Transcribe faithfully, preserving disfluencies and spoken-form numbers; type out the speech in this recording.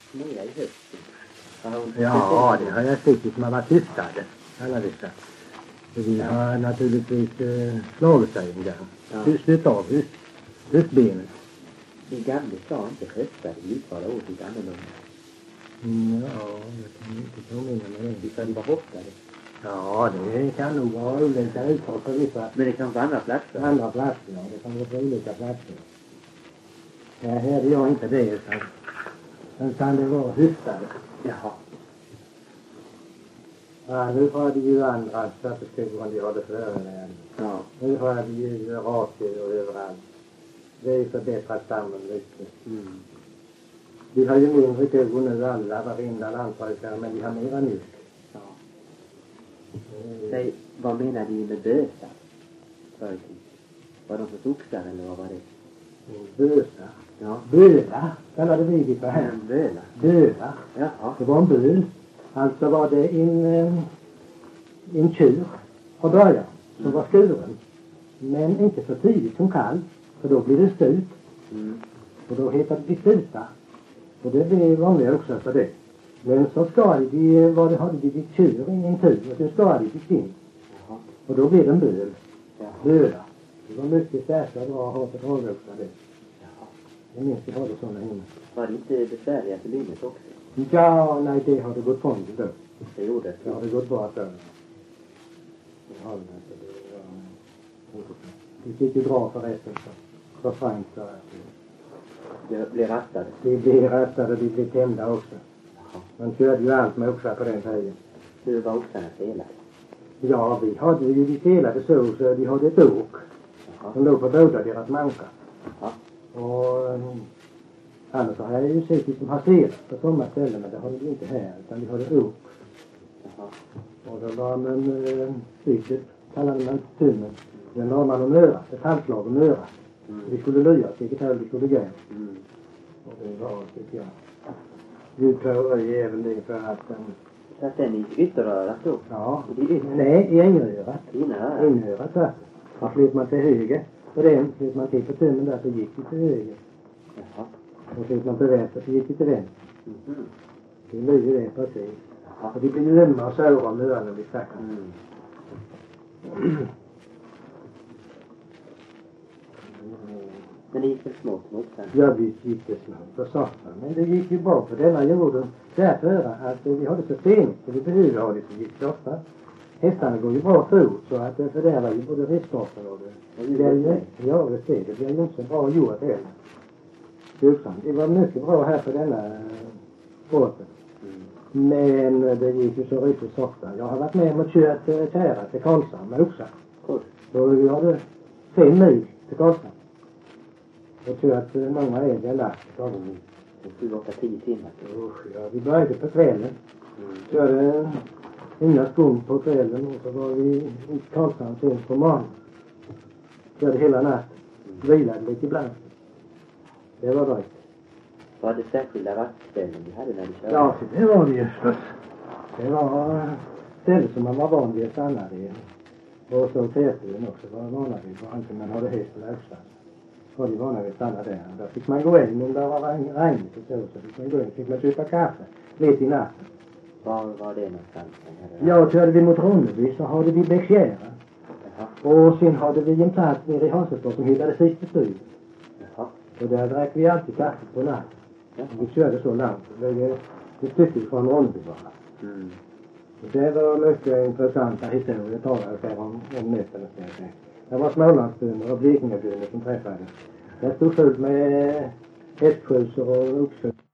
snöa i hösten. Ja, det har jag sett som har varit tystade, alla dessa. Så vi har naturligtvis eh, slagit sig en gång. Ja. Hustet av hus, husbenet. Min gamle sa inte höstade djupare åt lite annorlunda. Mm, ja, jag kan inte påminna mig det. Utan det var hoftade. Ja, det kan nog vara olika uttal på vissa Men det kan vara andra platser. andra platser. Ja, det kan vara på olika platser. Här hade jag inte det, utan, utan det var hustade. Jaha. Ja, nu har de ju andra statistiker de har det före. Ja. Nu har de ju radio och överallt. Det är ju förbättrat samman mycket. Mm. Vi har ju mindre kugor nu alla, varenda lantbrukare, men vi har mera mjölk. Ja. Säg, vad menar du med bösar? Förr i tiden. Var de för oxar eller vad var det? Bösa. Ja. Böla kallade vi det för här. En böla. Böla. Jaha. Det var en böl. Alltså var det en, eh, en tjur från början som var skuren. Men inte så tidigt som kalv. För då blir det stut. Mm. Och då heter det stuta. Och det blir vanligare också för det. Men så skar de, vad det hade de vid tjur i en tur. Och sen skar de till skinn. Jaha. Och då blev det en böl. Ja. Böla. Det var mycket särskilt bra att ha för dragvuxna det. Jaha. Jag minns vi hade sådana hemma. Var det inte besvärliga för lynet också? Ja, nej, det har det gått från det då. Det gjorde Det det. har det gått bra då. Det har det inte. Det var... Vi fick ju dra för resten så. För Frank så att Det blev rastade. vi blev rastade och vi blev tända också. Jaha. Man körde ju allt med oxar på den tiden. Hur var oxarna felade? Ja, vi hade ju de felade så, så de hade ett åk. Jaha. Som låg på båda deras mankar. Jaha. Och um, annars har jag ju sett de som har felat på somma ställen, men det har de inte här, utan de hade åk. Jaha. Och då la man uh, stycket, kallade man tummen. Den la man om örat, ett halvslag om örat. Mm. Vi skulle lyra, vilket höll vi skulle gå. Mm. Och det var, tycker jag, djurplågeri är väl det för att... Um, Så att den i ytterörat då? ja, Och det är ytter. nej, i inörat. Inörat? Inörat där. Så flytt man till höger. På den flytt man till på tummen där, så gick vi till höger. Jaha. Och flytt man till vänster, så gick vi till vänster. Mhm. Det lyder det precis. Jaha. Och det blir ju ömma och sura om öronen blir stackars. Mm. Men det gick väl smått mot sen? Ja, visst gick det snabbt och sakta. Men det gick ju bra på denna jorden. Därför att vi hade så sent, så vi behövde ha det så gick det ofta. Hästarna går ju bra fot, så att för det var ju både redskapen och det. Det är ju, ja, det är det. Det är ju inte så bra gjort heller. Det var mycket bra här på denna båten. Mm. Men det gick ju så riktigt sakta. Jag har varit med om att köra till Kära till Karlshamn med oxar. Kort. Då vi hade fem mil till Karlshamn. Och kört många älgar lagt. Mm. Sju, åtta, tio timmar. Usch, ja, vi började på kvällen. Mm. Körde inga skum på kvällen och så var vi i Karlshamn sen på morgonen. Körde hela natten. Vilade lite ibland. Det var rätt. Var det särskilda rastställen vi hade när vi körde? Ja, det var det ju först. Det var ställen som man var van vid att stanna vid. Och så Tätön också var vana vid. Vare sig man hade häst eller oxar. Var de vana vid att stanna där. Där fick man gå in, men där var regnigt och så. Så fick man gå in, fick man köpa kaffe. Lite i natten. Var var det någonstans? Ja, körde vi mot Ronneby så hade vi Bäckjära. Jaha. Och sen hade vi en plats nere i Hansestorp som heter Sistesby. Jaha. Och där drack vi alltid kaffe på natten. Ja. Vi körde så långt. Det är ett stycke från Ronneby bara. Mm. Det var mycket intressanta historier talade för om, om nätterna. Det var Smålandsbönder och Blekingebönder som träffades. Det stod fullt med hästskjutsar och oxar.